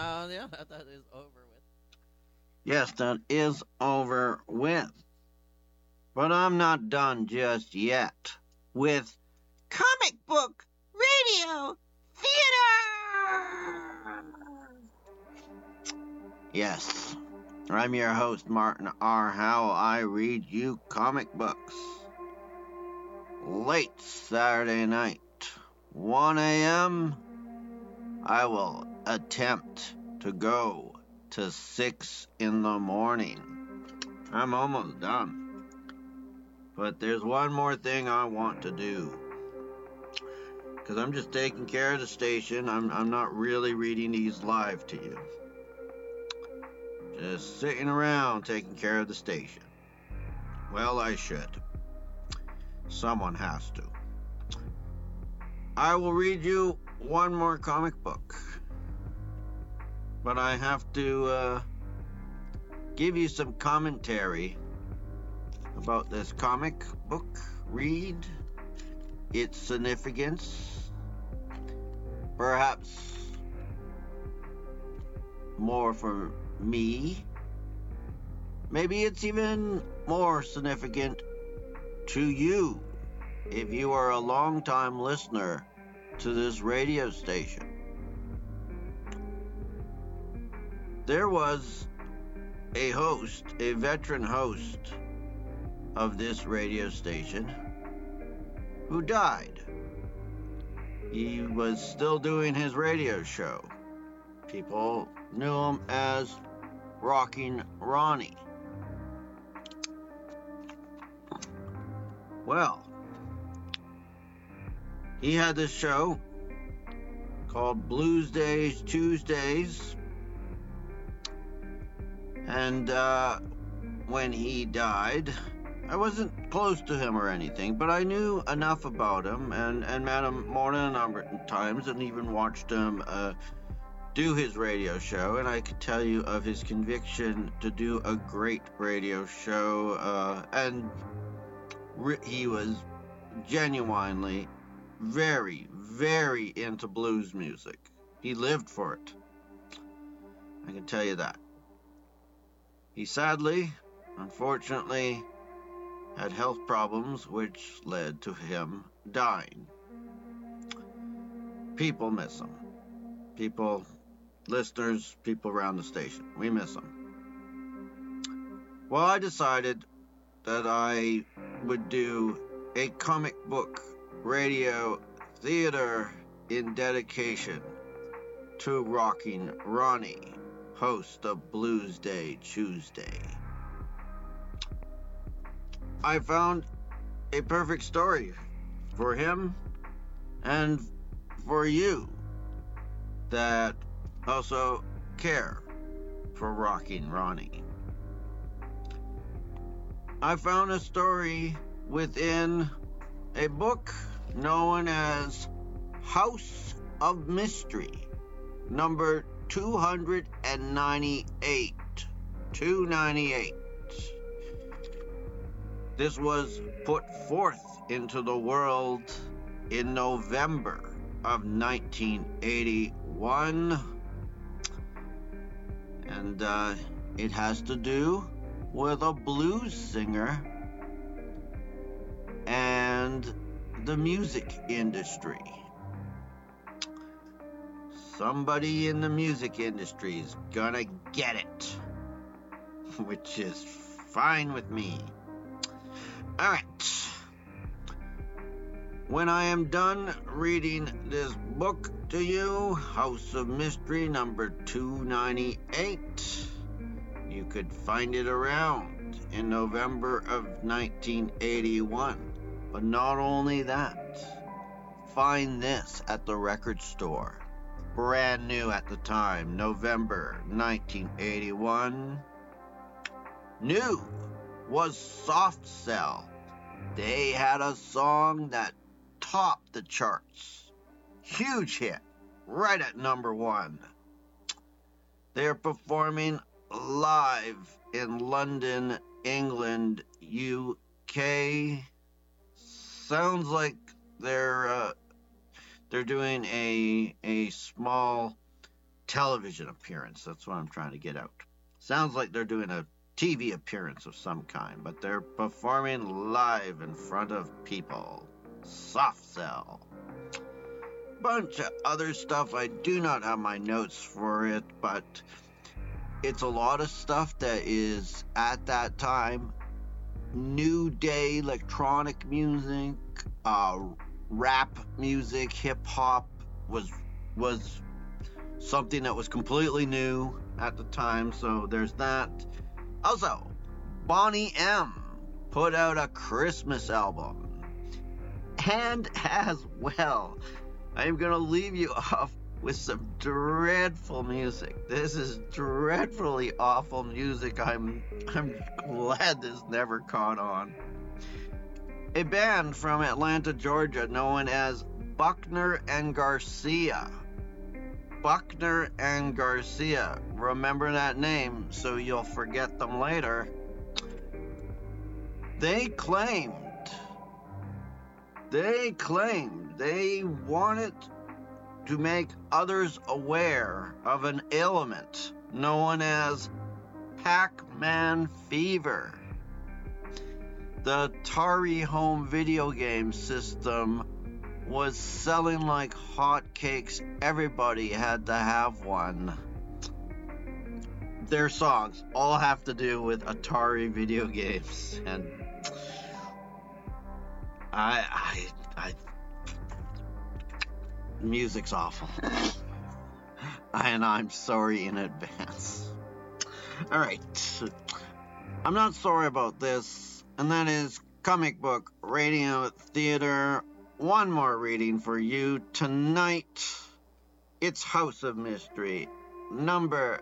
No, yeah, that is over with. Yes, that is over with. But I'm not done just yet with Comic Book Radio Theater! Yes, I'm your host, Martin R. Howell. I read you comic books. Late Saturday night, 1 a.m., I will attempt to go to 6 in the morning. I'm almost done. But there's one more thing I want to do. Because I'm just taking care of the station. I'm not really reading these live to you. Just sitting around taking care of the station. Well, I should. Someone has to. I will read you one more comic book. But I have to give you some commentary about this comic book read, its significance, perhaps more for me. Maybe it's even more significant to you if you are a long-time listener to this radio station. There was a host, a veteran host of this radio station who died. He was still doing his radio show. People knew him as Rockin' Ronnie. Well, he had this show called Blues Days Tuesdays, and when he died, I wasn't close to him or anything, but I knew enough about him and met him more than a number of times and even watched him do his radio show, and I could tell you of his conviction to do a great radio show, and he was genuinely very, very into blues music. He lived for it. I can tell you that. He sadly, unfortunately, had health problems which led to him dying. People miss him. People, listeners, people around the station, we miss him. Well, I decided that I would do a comic book radio theater in dedication to Rockin' Ronnie, host of Blues Day Tuesday. I found a perfect story for him and for you that also care for Rockin' Ronnie. I found a story within a book known as House of Mystery, number 298. 298. This was put forth into the world in November of 1981, and it has to do with a blues singer and the music industry. Somebody in the music industry is gonna get it, which is fine with me. Alright. When I am done reading this book to you, House of Mystery number 298, you could find it around in November of 1981. But not only that, find this at the record store. Brand new at the time, November 1981. New was Soft Cell. They had a song that topped the charts. Huge hit, right at number 1. They're performing live in London, England, UK. Sounds like they're doing a small television appearance. That's what I'm trying to get out. Sounds like they're doing a TV appearance of some kind, but they're performing live in front of people. Soft Cell. Bunch of other stuff. I do not have my notes for it, but it's a lot of stuff that is, at that time, new day electronic music, rap music, hip-hop was something that was completely new at the time, so there's that. Also, Boney M put out a Christmas album. And as well, I'm going to leave you off with some dreadful music. This is dreadfully awful music. I'm glad this never caught on. A band from Atlanta, Georgia, known as Buckner and Garcia. Buckner and Garcia. Remember that name so you'll forget them later. They claimed they wanted to make others aware of an ailment known as Pac-Man fever. The Atari home video game system was selling like hotcakes. Everybody had to have one. Their songs all have to do with Atari video games, and I music's awful. And I'm sorry in advance. Alright. I'm not sorry about this, and that is Comic Book Radio Theater. One more reading for you tonight. It's House of Mystery, number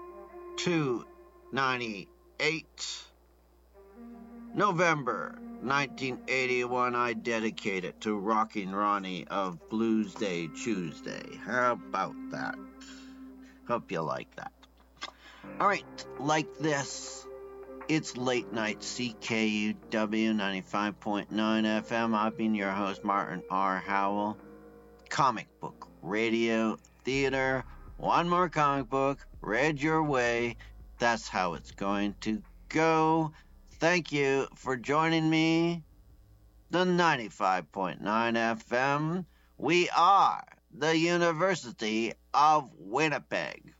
298. November 1981, I dedicate it to Rockin' Ronnie of Blues Day Tuesday. How about that? Hope you like that. Alright, like this, it's Late Night CKUW 95.9 FM. I've been your host, Martin R. Howell. Comic Book Radio Theater. One more comic book, read your way. That's how it's going to go. Thank you for joining me. The 95.9 FM. We are the University of Winnipeg.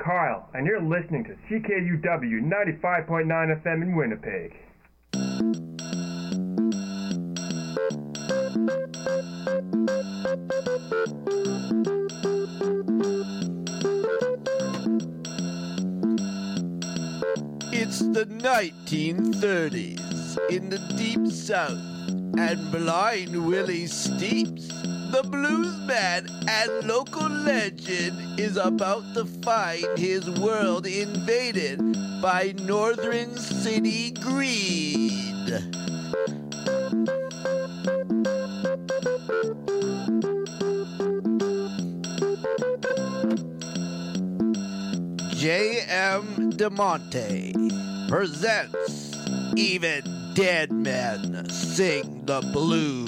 Kyle, and you're listening to CKUW 95.9 FM in Winnipeg. It's the 1930s in the Deep South, and Blind Willie Steeps, the blues man and local legend, is about to find his world invaded by Northern City greed. J.M. DeMonte presents Even Dead Men Sing the Blues.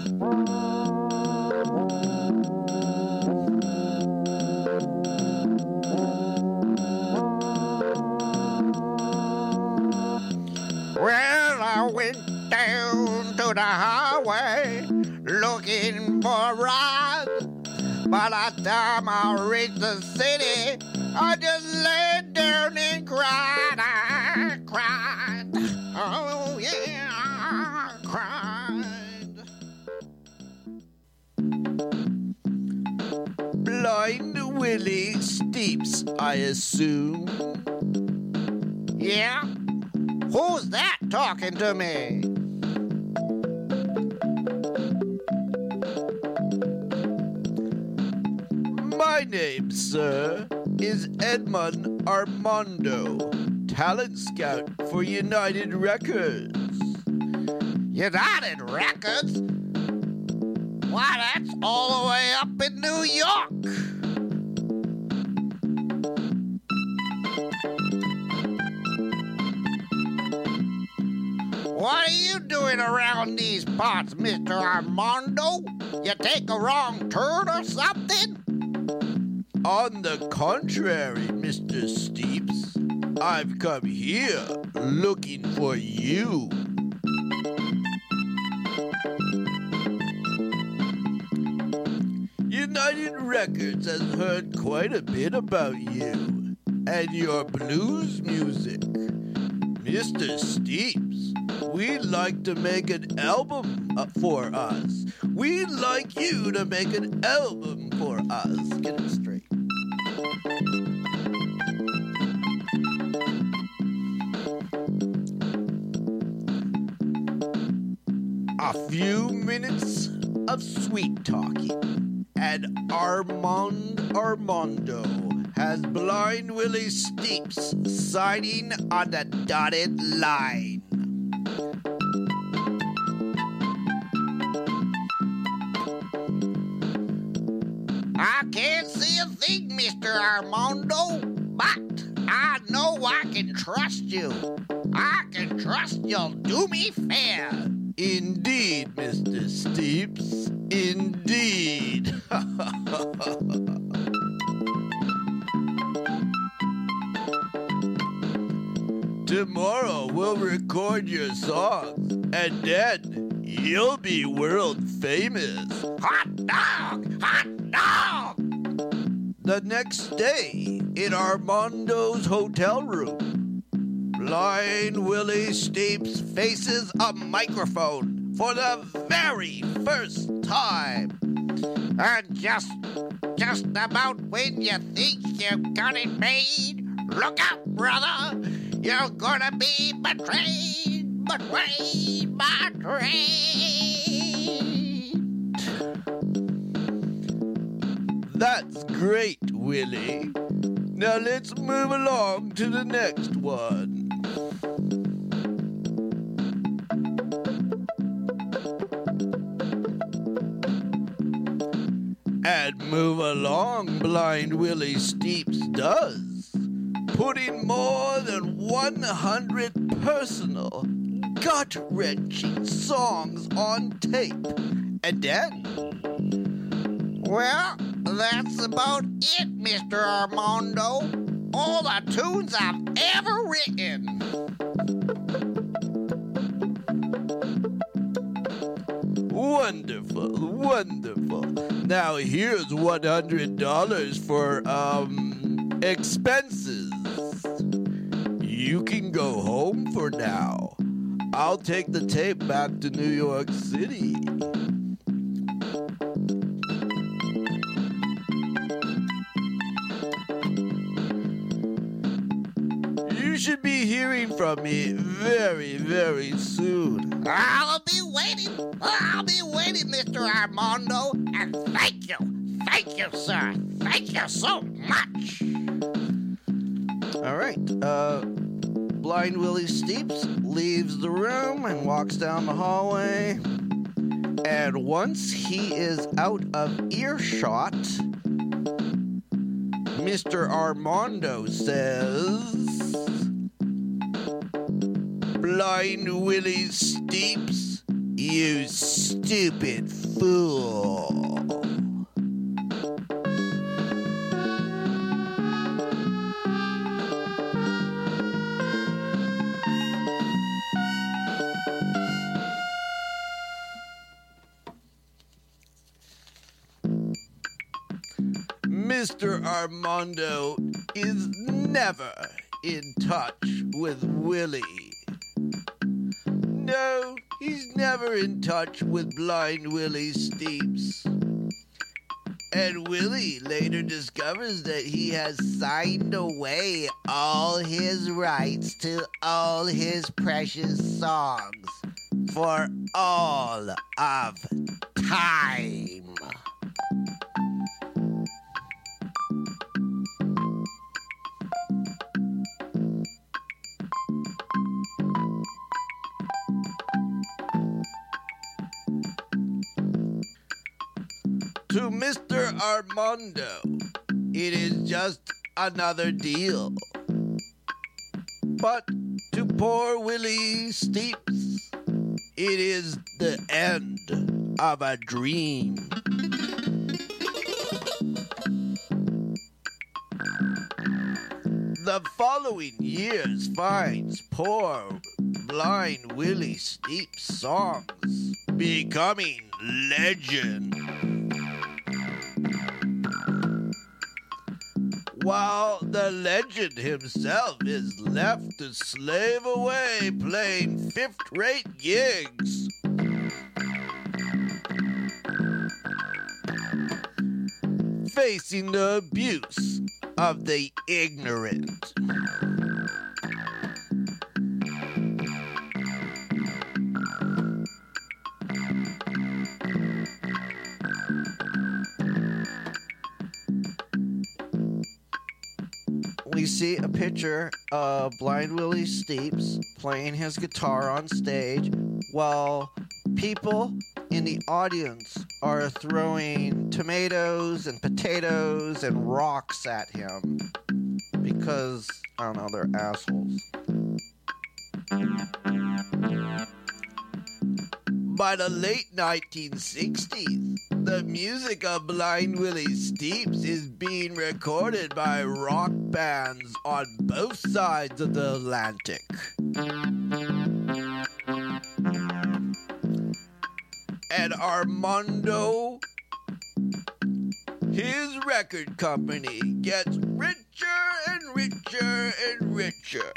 Well, I went down to the highway looking for a ride. By the time I reached the city, I just laid down and cried. I cried. Oh, yeah, I cried. Blind Willie Steeps, I assume. Yeah? Who's that talking to me? My name, sir, is Edmund Armando, talent scout for United Records. United Records? Why, that's all the way up in New York. What are you doing around these parts, Mr. Armando? You take a wrong turn or something? On the contrary, Mr. Steeps, I've come here looking for you. United Records has heard quite a bit about you and your blues music. Mr. Steeps, we'd like to make an album for us. We'd like you to make an album for us. Get it straight. A few minutes of sweet talking, and Armando has Blind Willie Steeps signing on the dotted line. I can't see a thing, Mr. Armando, but I know I can trust you. I can trust you'll do me fair. Indeed, Mr. Steeps, indeed. Tomorrow we'll record your songs, and then you'll be world famous. Hot dog! Hot dog! The next day, in Armando's hotel room, Blind Willie Steeps faces a microphone for the very first time. And just about when you think you've got it made, look out, brother! You're gonna be betrayed! That's great, Willie. Now let's move along to the next one. And move along, Blind Willie Steeps does, putting more than 100 personal, gut-wrenching songs on tape. And then, well, that's about it, Mr. Armando. All the tunes I've ever written. Wonderful, wonderful. Now here's $100 for, expenses. You can go home for now. I'll take the tape back to New York City. You should be hearing from me very, very soon. I'll be waiting, Mr. Armando, and thank you, sir. Thank you so much. All right. Blind Willie Steeps leaves the room and walks down the hallway. And once he is out of earshot, Mr. Armando says, Blind Willie Steeps, you stupid fool. Mr. Armando is never in touch with Willie. No, he's never in touch with Blind Willie Steeps. And Willie later discovers that he has signed away all his rights to all his precious songs for all of time. To Mr. Armando, it is just another deal. But to poor Willie Steeps, it is the end of a dream. The following years finds poor Blind Willie Steeps' songs becoming legend. While the legend himself is left to slave away playing fifth-rate gigs. Facing the abuse of the ignorant. we see a picture of Blind Willie Steeps playing his guitar on stage while people in the audience are throwing tomatoes and potatoes and rocks at him because, I don't know, they're assholes. By the late 1960s, the music of Blind Willie Steeps is being recorded by rock bands on both sides of the Atlantic. And Armando, his record company gets richer and richer and richer.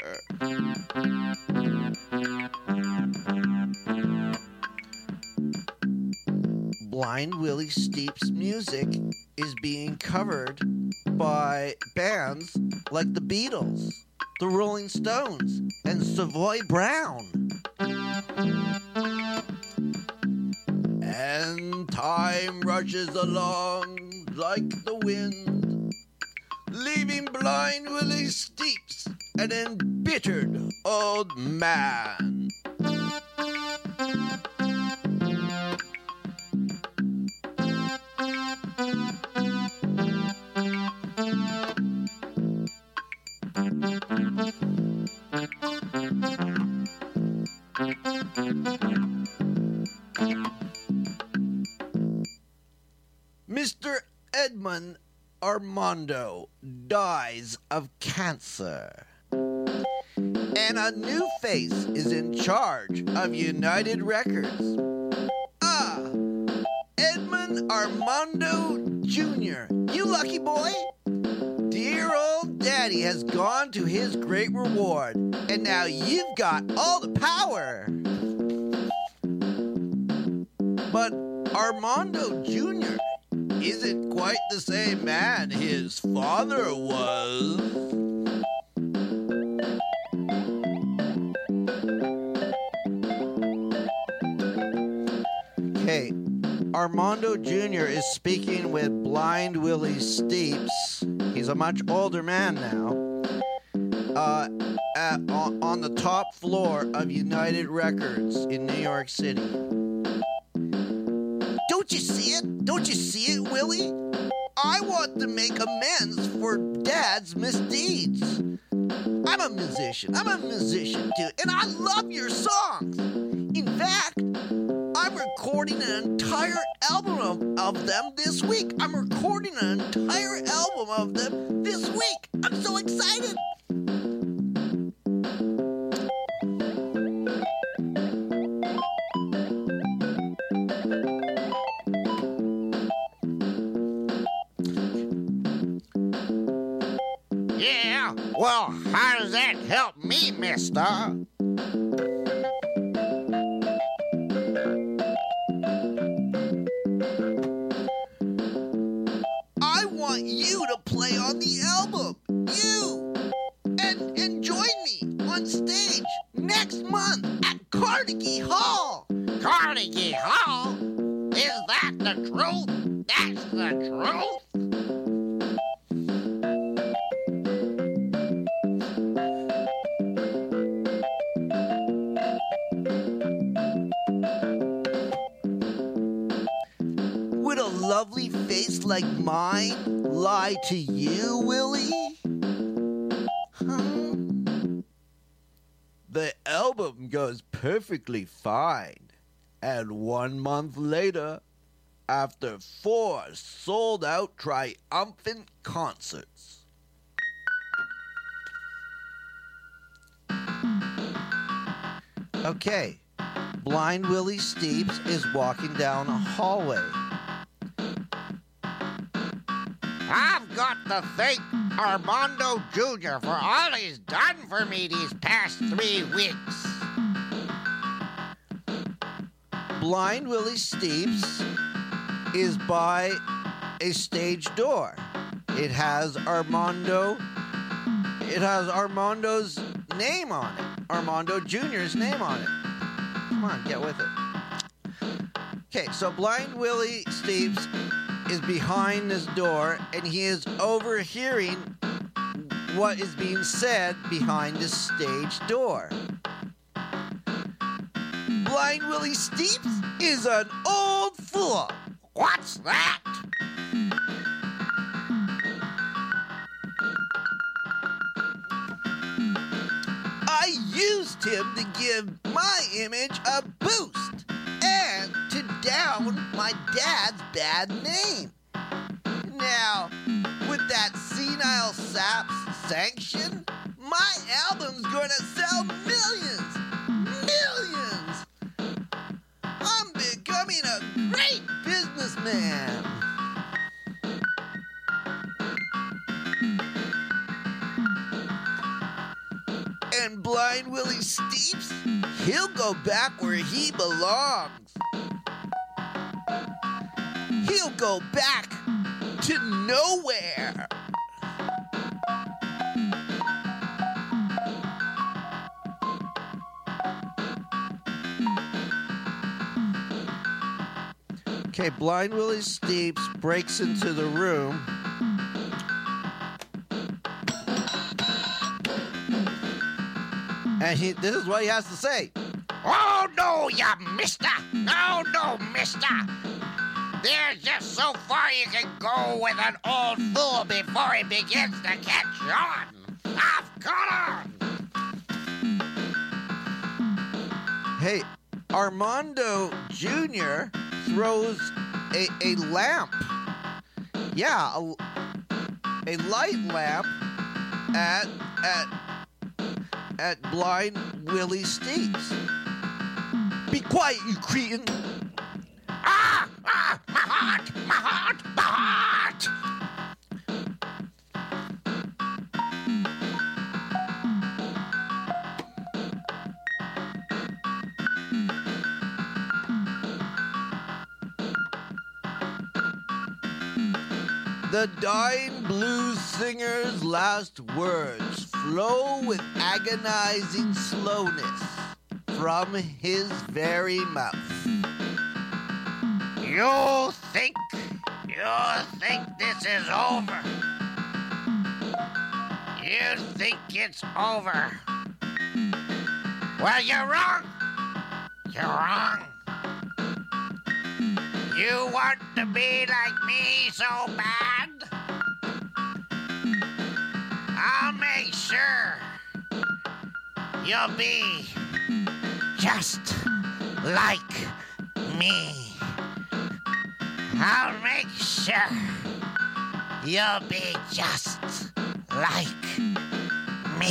Blind Willie Steeps' music is being covered by bands like the Beatles, the Rolling Stones, and Savoy Brown. And time rushes along like the wind, leaving Blind Willie Steeps an embittered old man. Mr. Edmund Armando dies of cancer. And a new face is in charge of United Records. Edmund Armando Jr., you lucky boy. Dear old daddy has gone to his great reward, and now you've got all the power. But Armando Jr. isn't quite the same man his father was. Okay, Armando Jr. is speaking with Blind Willie Steeps. He's a much older man now. On the top floor of United Records in New York City. Don't you see it? Don't you see it, Willie? I want to make amends for Dad's misdeeds. I'm a musician too, and I love your songs. In fact, I'm recording an entire album of them this week. I'm so excited. Yeah, well, how does that help me, mister? I want you to play on the album. You! And join me on stage next month at Carnegie Hall. Carnegie Hall? Is that the truth? That's the truth? Would a lovely face like mine lie to you, Willie? Huh? The album goes perfectly fine. And 1 month later, after 4 sold-out triumphant concerts. Okay, Blind Willie Steeps is walking down a hallway. I've got to thank Armando Jr. for all he's done for me these past 3 weeks. Blind Willie Steeps is by a stage door. It has Armando's name on it. Armando Jr.'s name on it. Come on, get with it. Okay, so Blind Willie Steeps is behind this door, and he is overhearing what is being said behind this stage door. Blind Willie Steeps is an old fool. What's that? I used him to give my image a boost and to down my dad's bad name. Now, with that senile sap's sanction, my album's gonna sell millions. Millions! I'm becoming a great businessman. And Blind Willie Steeps, he'll go back where he belongs. He'll go back to nowhere. Okay, Blind Willie Steeps breaks into the room. And this is what he has to say. Oh, no, you mister. No, mister. There's just so far you can go with an old fool before he begins to catch on. I've got on. Hey, Armando Jr. throws a lamp. Yeah, a light lamp at Blind Willie Steeps. Be quiet, you cretin. My heart. The dying blues singer's last words flow with agonizing slowness from his very mouth. You think this is over? You think it's over? Well, you're wrong. You're wrong. You want to be like me so bad? I'll make sure you'll be just like me. I'll make sure you'll be just like me.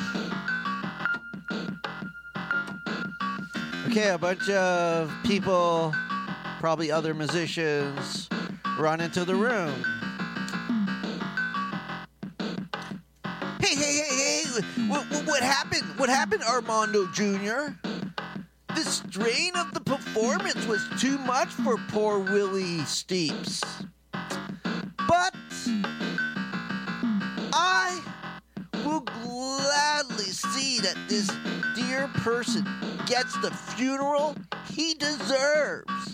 Okay, a bunch of people, probably other musicians, run into the room. Hey, what happened? What happened, Armando Jr.? The strain of the performance was too much for poor Willie Steeps. But I will gladly see that this dear person gets the funeral he deserves.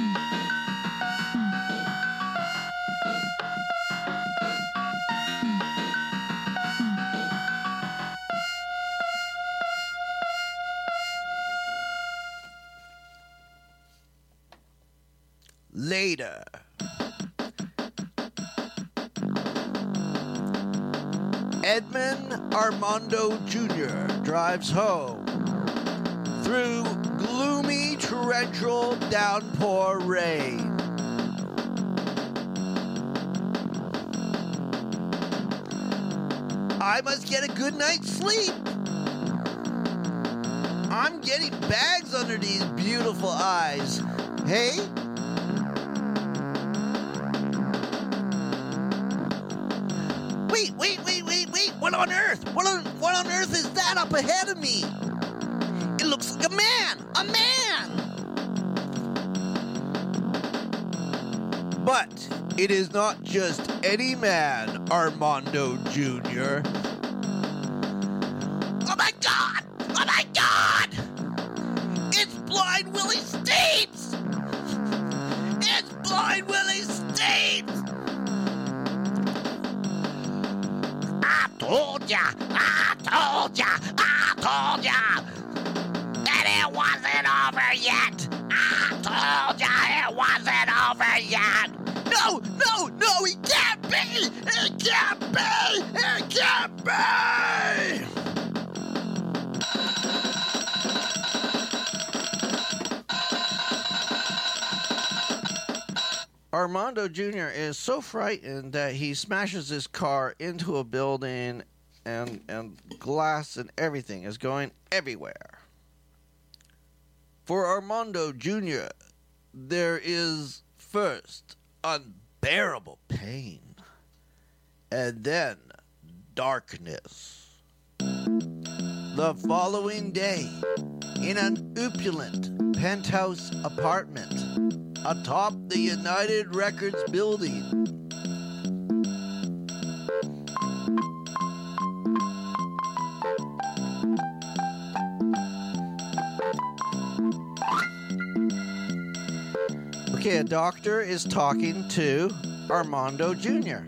Later. Edmund Armando Jr. drives home through gloomy torrential downpour rain. I must get a good night's sleep. I'm getting bags under these beautiful eyes. Hey? Wait. What on earth? What on earth is that up ahead of me? It looks like a man! A man! But it is not just any man, Armando Jr. Oh my God! Oh my God! It's Blind Willie Steeps! It's Blind Willie Steeps! I told ya that it wasn't over yet. I told ya it wasn't over yet. No, it can't be! It can't be! It can't be! Armando Jr. is so frightened that he smashes his car into a building, and glass and everything is going everywhere. For Armando Jr., there is first unbearable pain, and then darkness. The following day, in an opulent penthouse apartment atop the United Records building, okay, a doctor is talking to Armando Jr.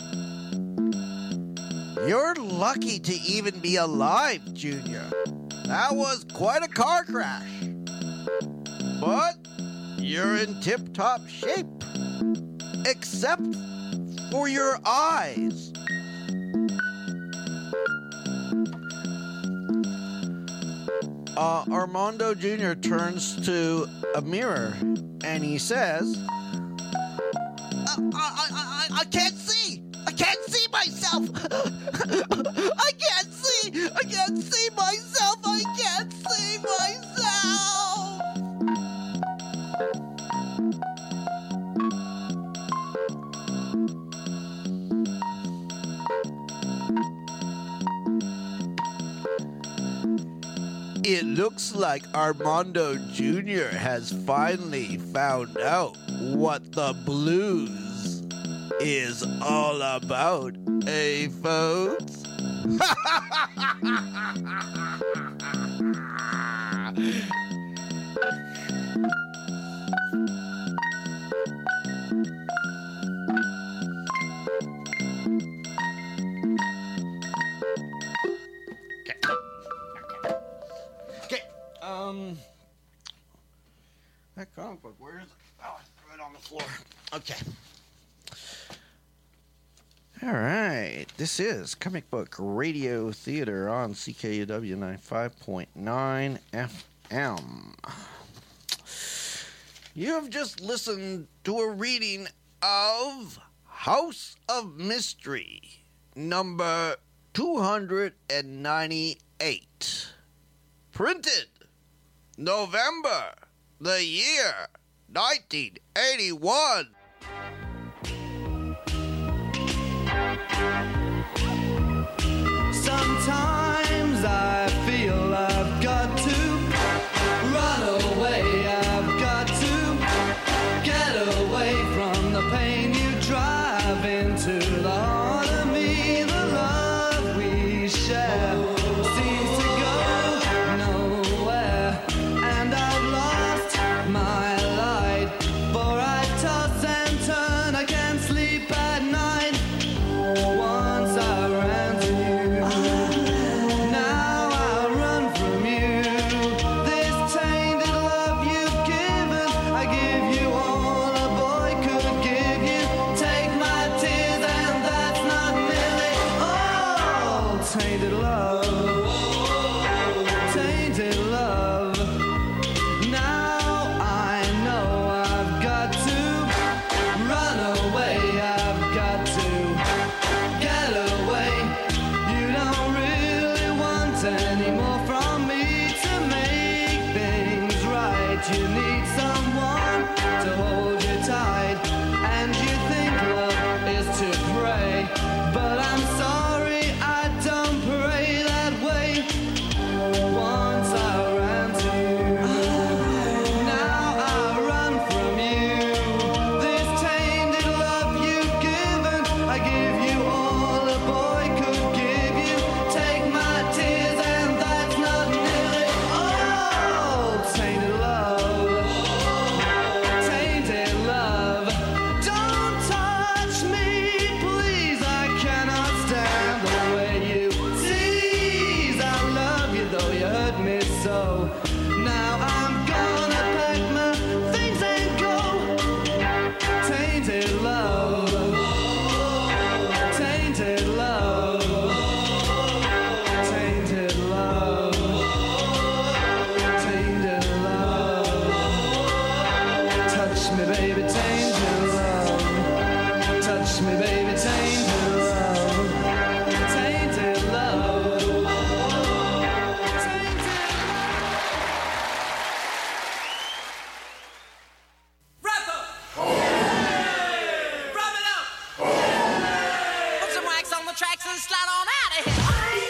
You're lucky to even be alive, Junior. That was quite a car crash. But you're in tip-top shape. Except for your eyes. Armando Jr. turns to a mirror and he says, I can't see! I can't see myself! I can't see myself! I can't see myself! It looks like Armando Jr. has finally found out what the blues is all about, eh, folks? That comic book, where is it? Oh, I threw it on the floor. Okay. All right. This is Comic Book Radio Theater on CKUW 95.9 FM. You have just listened to a reading of House of Mystery, number 298. Printed November the year 1981. Sometimes I feel I've got to run away. I've got to get away from the pain you drive into the heart of me. The love we share seems to go nowhere, and I've lost my light, for I toss and turn. I can't sleep at night. Once I ran to you, now I run from you. This tainted love you've given, I give you all a boy could give you. Take my tears and that's not nearly all. Tainted love, tainted love. Now I know I've got to run away. I've got to get away. You don't really want any more from me to make things right. You need someone to hold you tight, and you think love is to pray, but I'm sorry, I don't pray that way. Once I ran to you, now I run from you. This tainted love you've given, I give you all a boy could give you. Take my tears and that's not nearly all. Tainted love, tainted love. Don't touch me, please, I cannot stand the way you tease. I love you though you hurt me so. Now I'm gonna pack my things and go. Tainted love, tainted love, tainted love, tainted love. Touch me, baby, tainted love. Touch me, baby, tainted love. Tainted love. Tainted Wrap up! Wrap it up! Put some wax on the tracks and slide on out of here!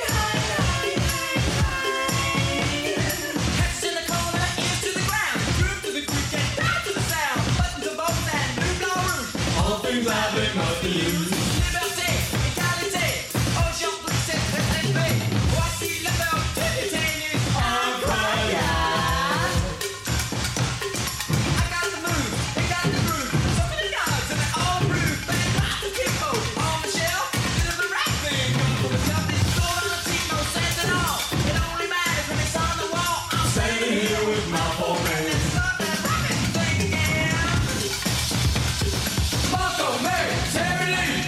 Heads in the corner, ears to the ground, groove to the creek and down to the sound. Button to bones and blue blow room. All things lively must be used. Liberté, égalité, au champ de cette respect. Voici le verbe to detain you. Incroyable! I got the move, they got the groove. So many guys and they all prove. Bang, lots of people on the shelf. Did the right thing. Come for the stuff that's stored on the seat, no sense at all. It only matters when it's on the wall. I'm standing here with my four friends. Let's start that rocket thing again. Marco, Mary, Terry Lee.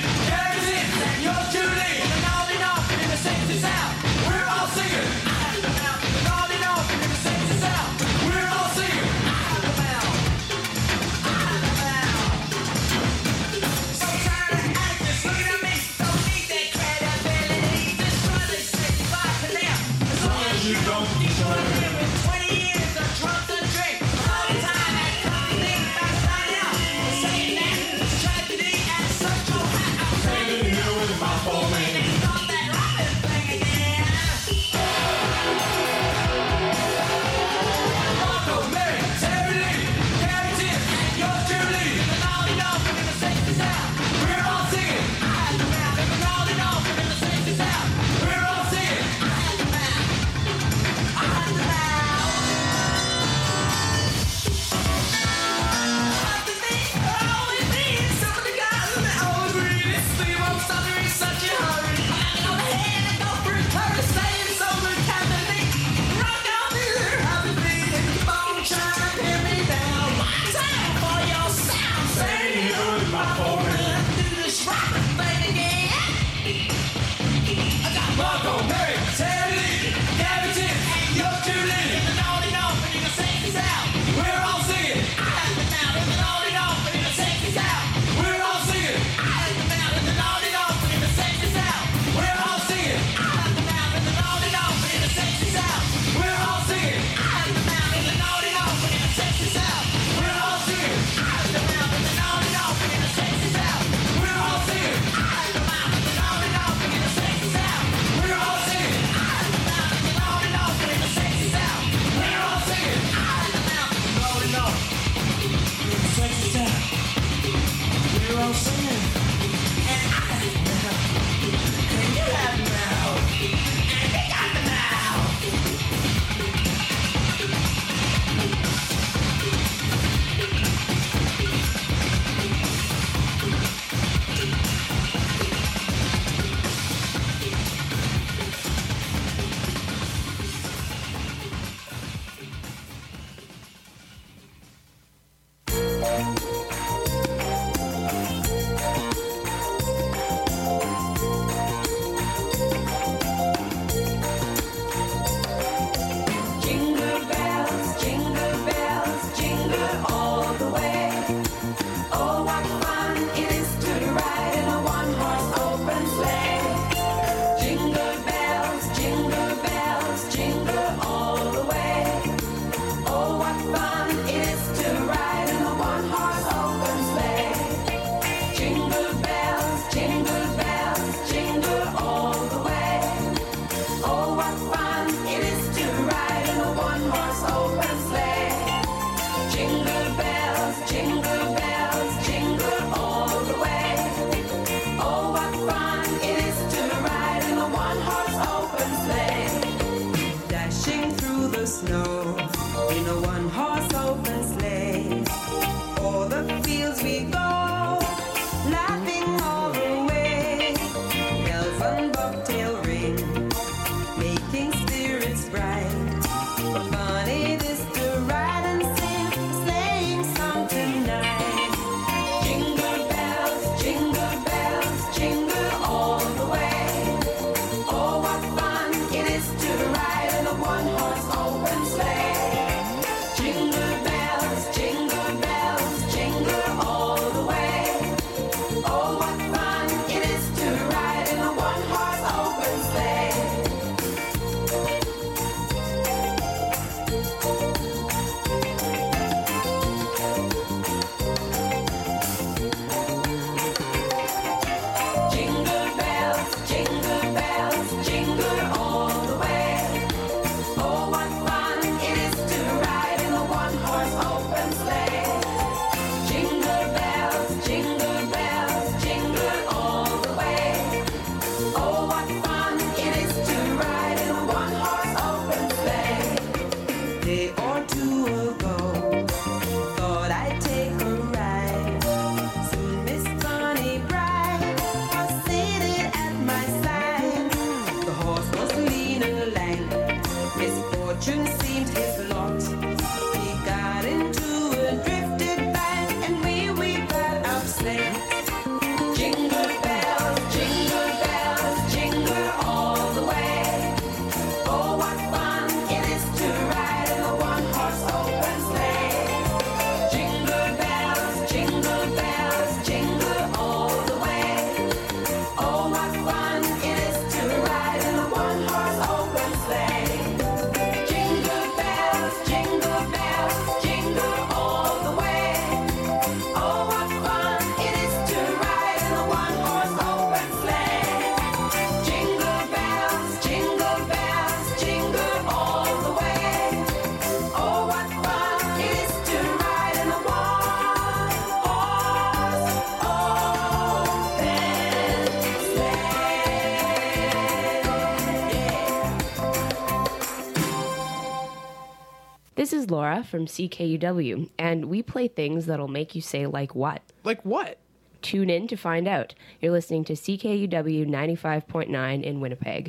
This is Laura from CKUW, and we play things that'll make you say, like what? Like what? Tune in to find out. You're listening to CKUW 95.9 in Winnipeg.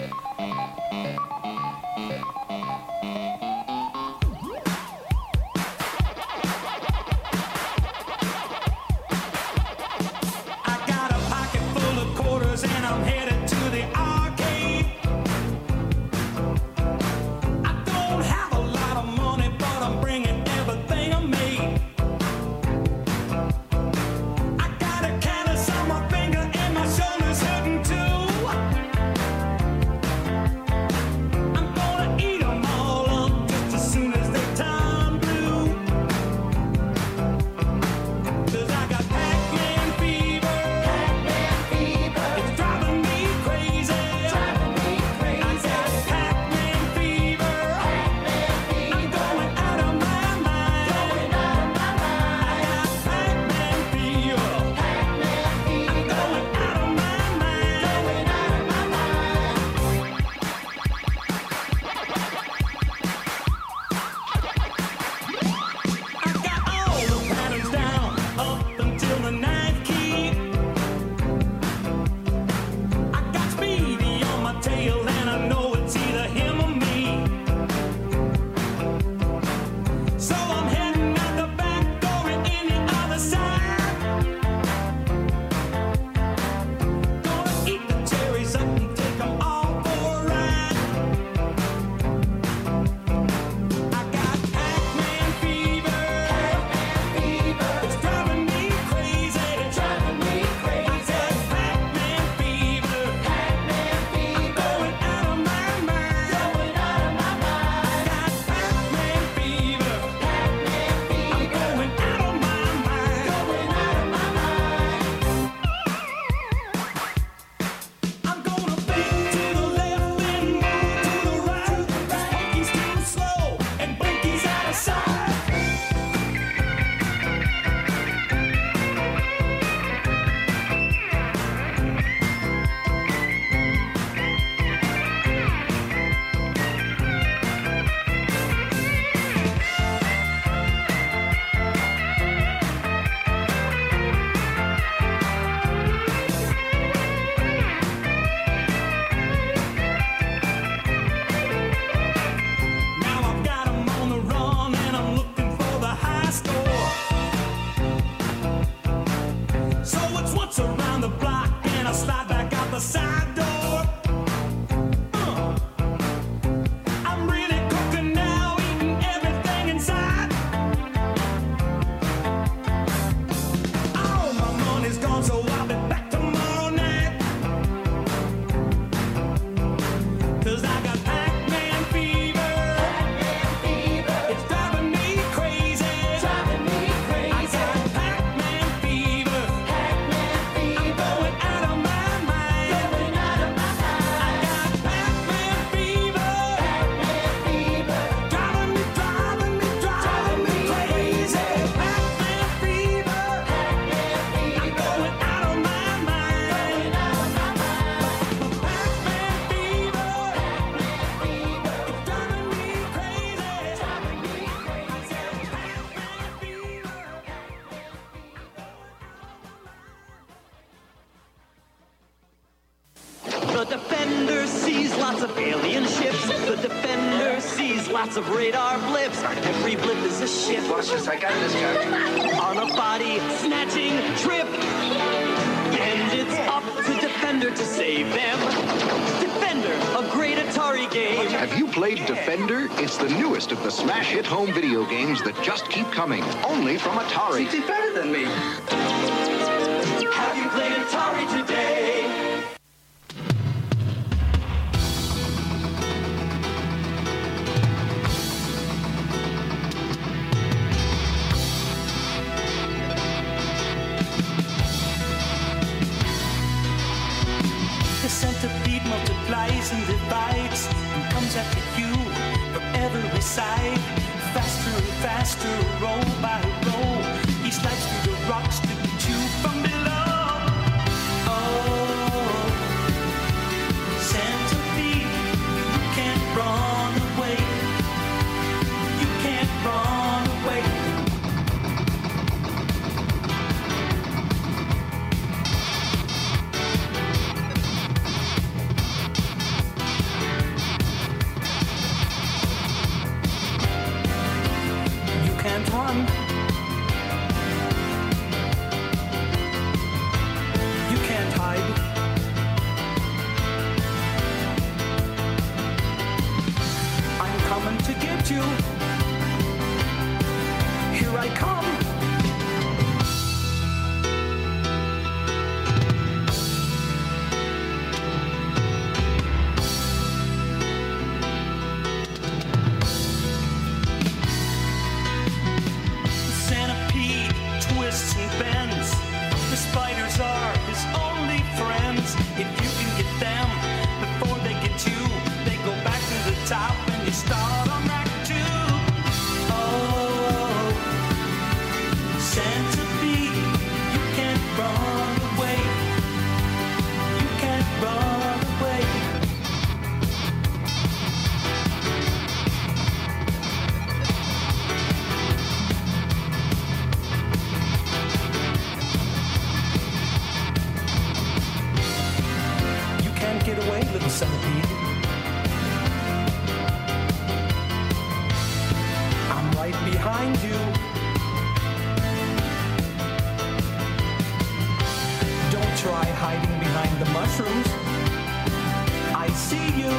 I got a pocket full of quarters and I'm headed to the arcade. I don't have a lot of money, but I'm bringing everything I made. I got a callus on my finger and my shoulder's hurting too. I'm gonna eat 'em all up just as soon as they turn blue. 'Cause I got Pac-Man fever. It's driving me crazy. I got Pac-Man fever. I'm going out of my mind. I got Pac-Man fever. I'm going out of my mind. I got all the patterns down up until the ninth key. I got Speedy on my tail and I know it's either him or me. So I'm heading out the back door and in the other side. Gonna eat the cherries up and take 'em all for a ride. I got Pac-Man fever. It's driving me crazy. I got Pac-Man fever. I'm going out of my mind. I got Pac-Man fever. I'm going out of my mind. I'm gonna bend to the left and move to the right. Spunky's too slow and Blinky's out of sight. Now I've got 'em on the run and I'm looking for the high score. So it's once around the block and I slide back out the side door. I'm really cooking now, eating everything inside. All my money's gone, so I'll be back tomorrow night. 'Cause I got Pac-Man fever. It's driving me crazy. I got Pac-Man fever. I'm going out of my mind. I got Pac-Man fever. Driving me crazy. Pac-Man fever. I'm going out of my mind. Pac-Man fever. It's driving me crazy. The Defender sees lots of alien ships. The Defender sees lots of radar blips. Every blip is a ship. Bosses, I got this, Captain. On a body snatching trip. And it's up to Defender to save them. Defender, a great Atari game. Have you played Defender? It's the newest of the smash hit home video games that just keep coming. Only from Atari. He's better than me. Have you played Atari today? The centipede multiplies and divides and comes after you from every side. Faster and faster, roll by roll. He slides through the rocks to get you from below. Oh, centipede, you can't run away. You can't can't run. You can't hide. I'm coming to get you. Here I come. Spiders are his only friends. If you can get them before they get you, they go back to the top and you start on rack 2. Oh, centipede, you can't run away. You can't run away. Get away, little centipede. I'm right behind you. Don't try hiding behind the mushrooms. I see you.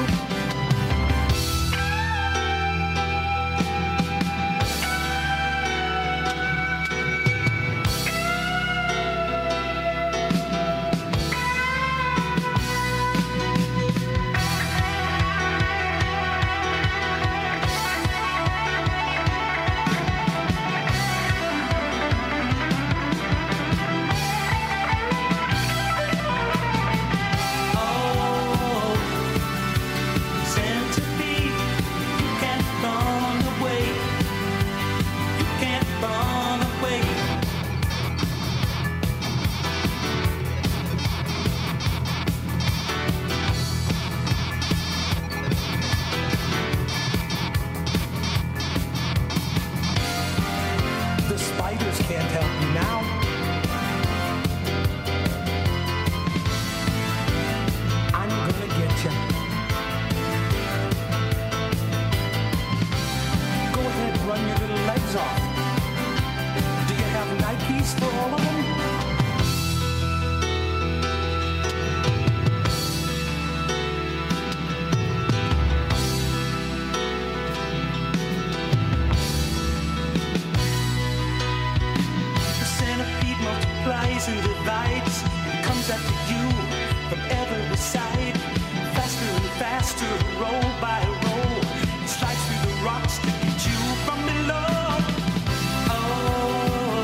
And divides, comes after you from every side, faster and faster, roll by roll, it slides through the rocks to get you from below. Oh,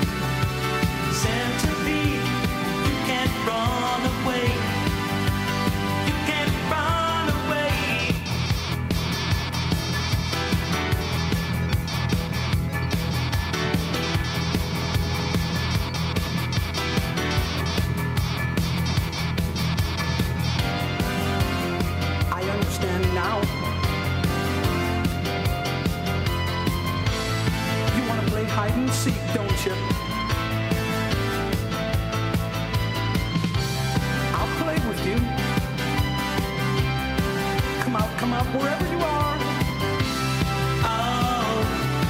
centipede, you can't run away. You can't run away. Now you want to play hide and seek, don't you? I'll play with you. Come out wherever you are. Oh,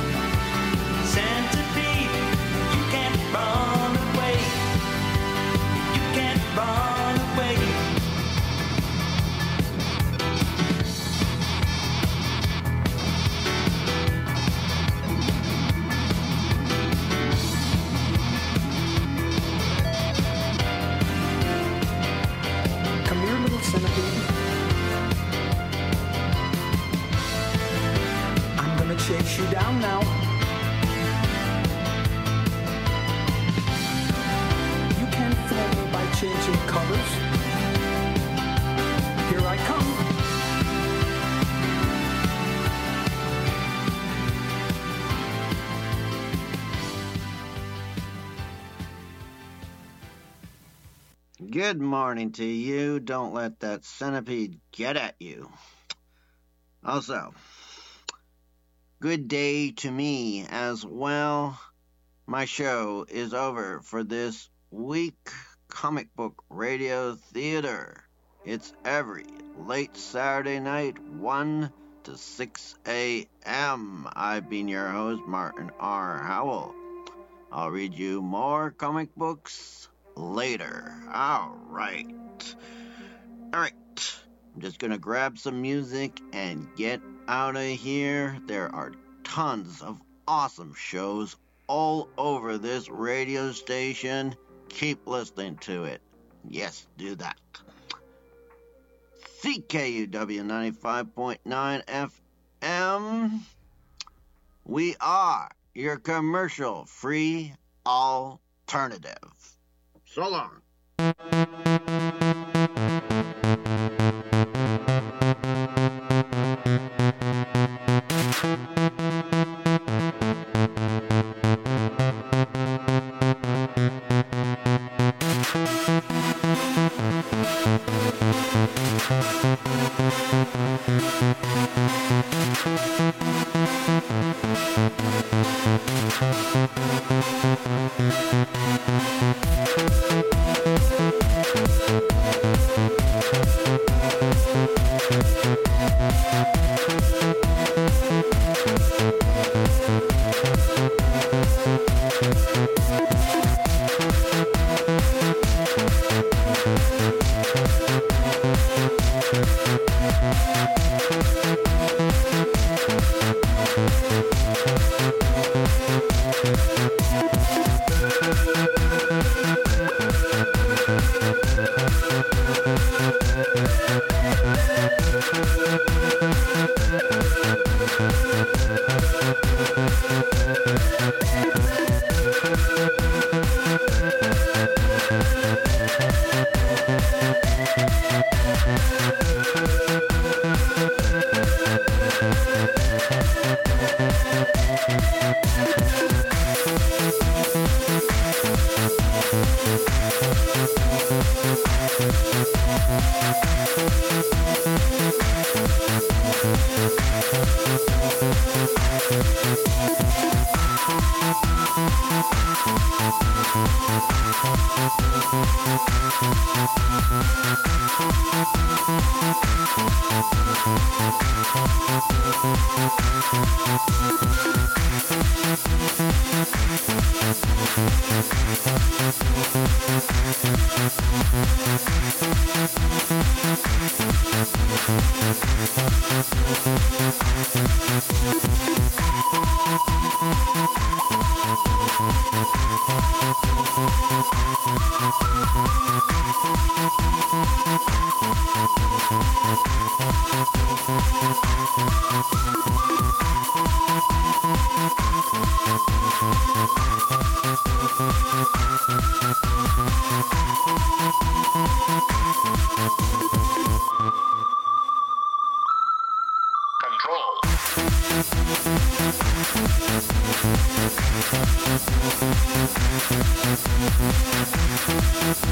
centipede, you can't run away. You can't run away. Chase you down now. You can't fool me by changing colors. Here I come. Good morning to you. Don't let that centipede get at you. Also, good day to me as well. My show is over for this week. Comic Book Radio Theater. It's every late Saturday night, 1 to 6 a.m. I've been your host, Martin R. Howell. I'll read you more comic books later. All right. I'm just going to grab some music and get out of here. There are tons of awesome shows all over this radio station. Keep listening to it. Yes, do that. CKUW 95.9 FM. We are your commercial-free alternative. So long. Control.